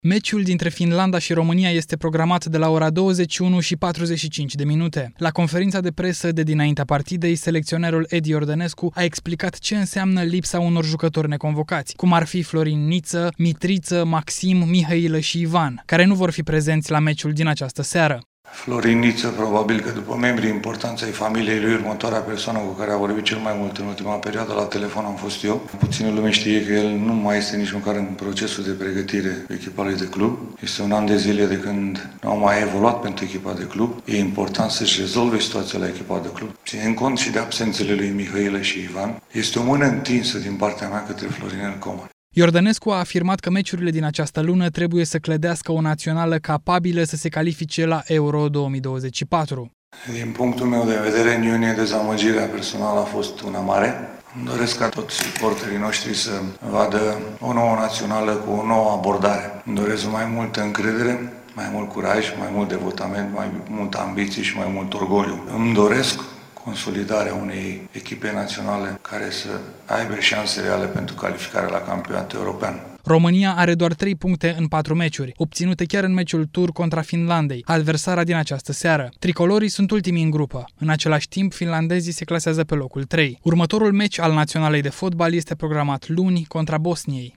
Meciul dintre Finlanda și România este programat de la ora 21:45. La conferința de presă de dinaintea partidei, selecționerul Edi Iordănescu a explicat ce înseamnă lipsa unor jucători neconvocați, cum ar fi Florin Niță, Mitriță, Maxim, Mihailă și Ivan, care nu vor fi prezenți la meciul din această seară. Florin Niță, probabil că după membrii importanți ai familiei lui, următoarea persoană cu care a vorbit cel mai mult în ultima perioadă la telefon am fost eu. Puțină lume știe că el nu mai este nici măcar în procesul de pregătire pe echipa lui de club. Este un an de zile de când nu a mai evoluat pentru echipa de club. E important să-și rezolve situația la echipa de club. Ținând cont și de absențele lui Mihailă și Ivan, este o mână întinsă din partea mea către Florinel Coman. Iordănescu a afirmat că meciurile din această lună trebuie să clădească o națională capabilă să se califice la Euro 2024. Din punctul meu de vedere, în iunie dezamăgirea personală a fost una mare. Îmi doresc ca toți suporterii noștri să vadă o nouă națională cu o nouă abordare. Îmi doresc mai multă încredere, mai mult curaj, mai mult devotament, mai multă ambiție și mai mult orgoliu. Îmi doresc consolidarea unei echipe naționale care să aibă șanse reale pentru calificarea la campionatul european. România are doar 3 puncte în 4 meciuri, obținute chiar în meciul tur contra Finlandei, adversara din această seară. Tricolorii sunt ultimii în grupă. În același timp, finlandezii se clasează pe locul 3. Următorul meci al naționalei de fotbal este programat luni contra Bosniei.